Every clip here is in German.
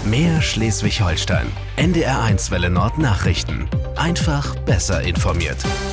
Mehr Schleswig-Holstein. NDR1 Welle Nord Nachrichten. Einfach besser informiert.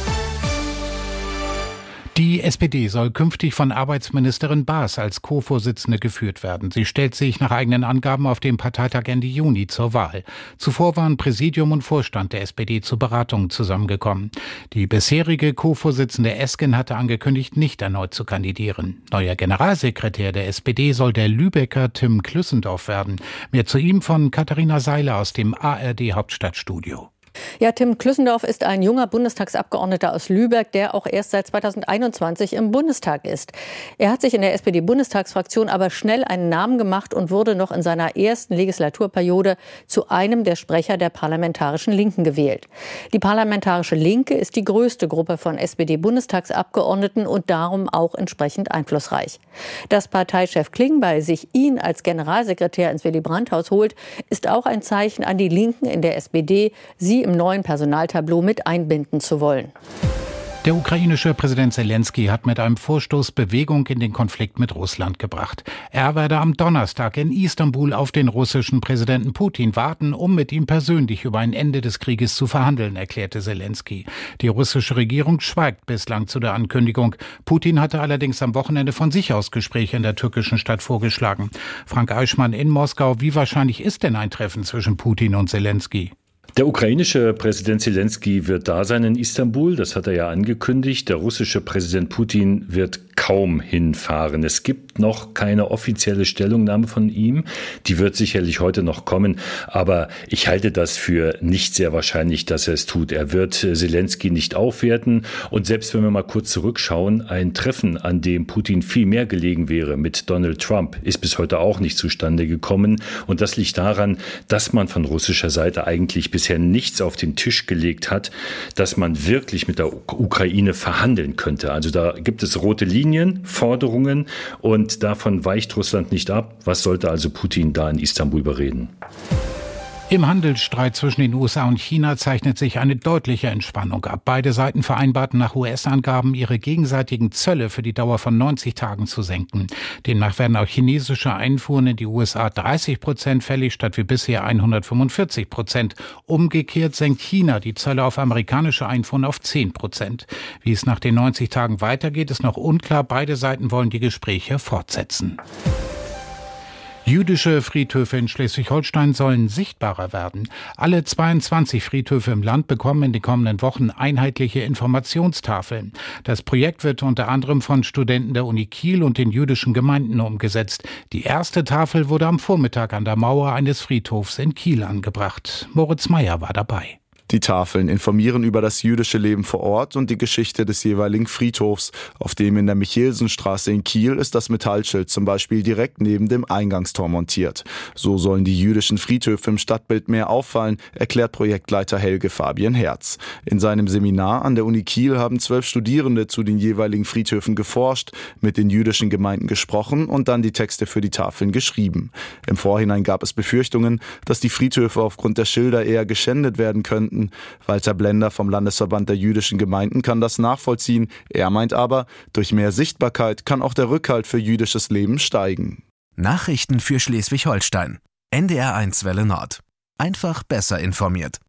Die SPD soll künftig von Arbeitsministerin Baas als Co-Vorsitzende geführt werden. Sie stellt sich nach eigenen Angaben auf dem Parteitag Ende Juni zur Wahl. Zuvor waren Präsidium und Vorstand der SPD zu Beratungen zusammengekommen. Die bisherige Co-Vorsitzende Esken hatte angekündigt, nicht erneut zu kandidieren. Neuer Generalsekretär der SPD soll der Lübecker Tim Klüssendorf werden. Mehr zu ihm von Katharina Seiler aus dem ARD Hauptstadtstudio. Ja, Tim Klüssendorf ist ein junger Bundestagsabgeordneter aus Lübeck, der auch erst seit 2021 im Bundestag ist. Er hat sich in der SPD-Bundestagsfraktion aber schnell einen Namen gemacht und wurde noch in seiner ersten Legislaturperiode zu einem der Sprecher der Parlamentarischen Linken gewählt. Die Parlamentarische Linke ist die größte Gruppe von SPD-Bundestagsabgeordneten und darum auch entsprechend einflussreich. Dass Parteichef Klingbeil sich ihn als Generalsekretär ins Willy-Brandt-Haus holt, ist auch ein Zeichen an die Linken in der SPD, sie im neuen Personaltableau mit einbinden zu wollen. Der ukrainische Präsident Zelensky hat mit einem Vorstoß Bewegung in den Konflikt mit Russland gebracht. Er werde am Donnerstag in Istanbul auf den russischen Präsidenten Putin warten, um mit ihm persönlich über ein Ende des Krieges zu verhandeln, erklärte Zelensky. Die russische Regierung schweigt bislang zu der Ankündigung. Putin hatte allerdings am Wochenende von sich aus Gespräche in der türkischen Stadt vorgeschlagen. Frank Eichmann in Moskau, wie wahrscheinlich ist denn ein Treffen zwischen Putin und Zelensky? Der ukrainische Präsident Zelensky wird da sein in Istanbul, das hat er ja angekündigt. Der russische Präsident Putin wird kaum hinfahren. Es gibt noch keine offizielle Stellungnahme von ihm. Die wird sicherlich heute noch kommen, aber ich halte das für nicht sehr wahrscheinlich, dass er es tut. Er wird Zelensky nicht aufwerten und selbst wenn wir mal kurz zurückschauen, ein Treffen, an dem Putin viel mehr gelegen wäre mit Donald Trump, ist bis heute auch nicht zustande gekommen und das liegt daran, dass man von russischer Seite eigentlich bisher nichts auf den Tisch gelegt hat, dass man wirklich mit der Ukraine verhandeln könnte. Also da gibt es rote Linien, Forderungen und davon weicht Russland nicht ab. Was sollte also Putin da in Istanbul bereden? Im Handelsstreit zwischen den USA und China zeichnet sich eine deutliche Entspannung ab. Beide Seiten vereinbarten nach US-Angaben, ihre gegenseitigen Zölle für die Dauer von 90 Tagen zu senken. Demnach werden auch chinesische Einfuhren in die USA 30% fällig, statt wie bisher 145%. Umgekehrt senkt China die Zölle auf amerikanische Einfuhren auf 10%. Wie es nach den 90 Tagen weitergeht, ist noch unklar. Beide Seiten wollen die Gespräche fortsetzen. Jüdische Friedhöfe in Schleswig-Holstein sollen sichtbarer werden. Alle 22 Friedhöfe im Land bekommen in den kommenden Wochen einheitliche Informationstafeln. Das Projekt wird unter anderem von Studenten der Uni Kiel und den jüdischen Gemeinden umgesetzt. Die erste Tafel wurde am Vormittag an der Mauer eines Friedhofs in Kiel angebracht. Moritz Meyer war dabei. Die Tafeln informieren über das jüdische Leben vor Ort und die Geschichte des jeweiligen Friedhofs. Auf dem in der Michaelsenstraße in Kiel ist das Metallschild zum Beispiel direkt neben dem Eingangstor montiert. So sollen die jüdischen Friedhöfe im Stadtbild mehr auffallen, erklärt Projektleiter Helge Fabian Herz. In seinem Seminar an der Uni Kiel haben 12 Studierende zu den jeweiligen Friedhöfen geforscht, mit den jüdischen Gemeinden gesprochen und dann die Texte für die Tafeln geschrieben. Im Vorhinein gab es Befürchtungen, dass die Friedhöfe aufgrund der Schilder eher geschändet werden könnten. Walter Blender vom Landesverband der jüdischen Gemeinden kann das nachvollziehen. Er meint aber, durch mehr Sichtbarkeit kann auch der Rückhalt für jüdisches Leben steigen. Nachrichten für Schleswig-Holstein. NDR1 Welle Nord. Einfach besser informiert.